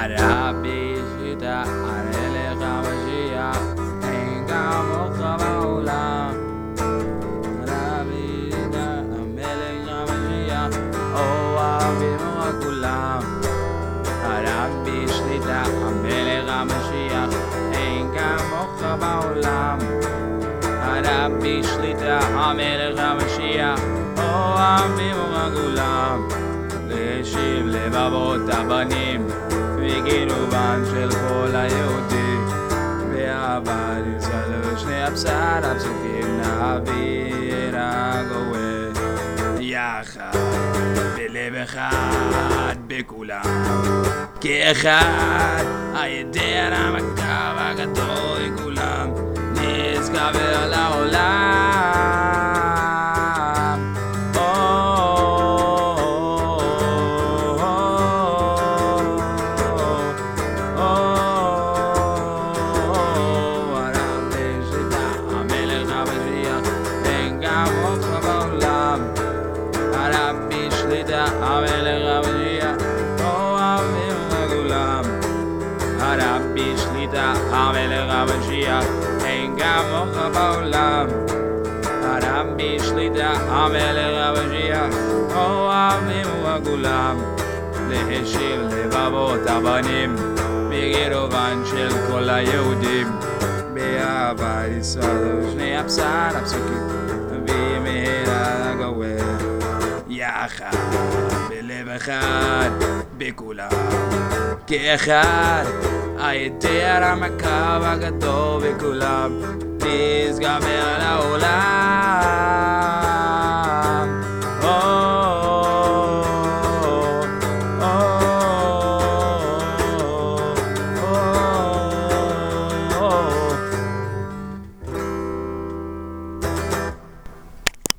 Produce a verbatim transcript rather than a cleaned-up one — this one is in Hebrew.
הרבי שליטה, המלך המשיח, אין כמוך בעולם. הרבי שליטה, המלך המשיח, אוהבים אותך כולם. הרבי שליטה, המלך המשיח, אין כמוך בעולם. הרבי שליטה, המלך המשיח, אוהבים אותך כולם. להשיב לבבות הבנים וגירובם של כל היהודים, באהבה נצלו שני הבשר הפסוקים, נעביר הגואל יחד בלב אחד בכולם כאחד. הידיע המקו הגדול לכולם נתגבר לעולם. הרבי שליטה, המלך המשיח, אוהבים אותך כולם. הרבי שליטה, המלך המשיח, אין כמוך בעולם. הרבי שליטה, המלך המשיח, אוהבים אותך כולם. להשיב לבבות הבנים בגירובם של כל היהודים, באהבה נצלו שני הבשר הפסוקים, במהרה הגואל יחד בלב אחד בכולם כאחד. הידיע המקו הגדול בכולם נתגבר לעולם.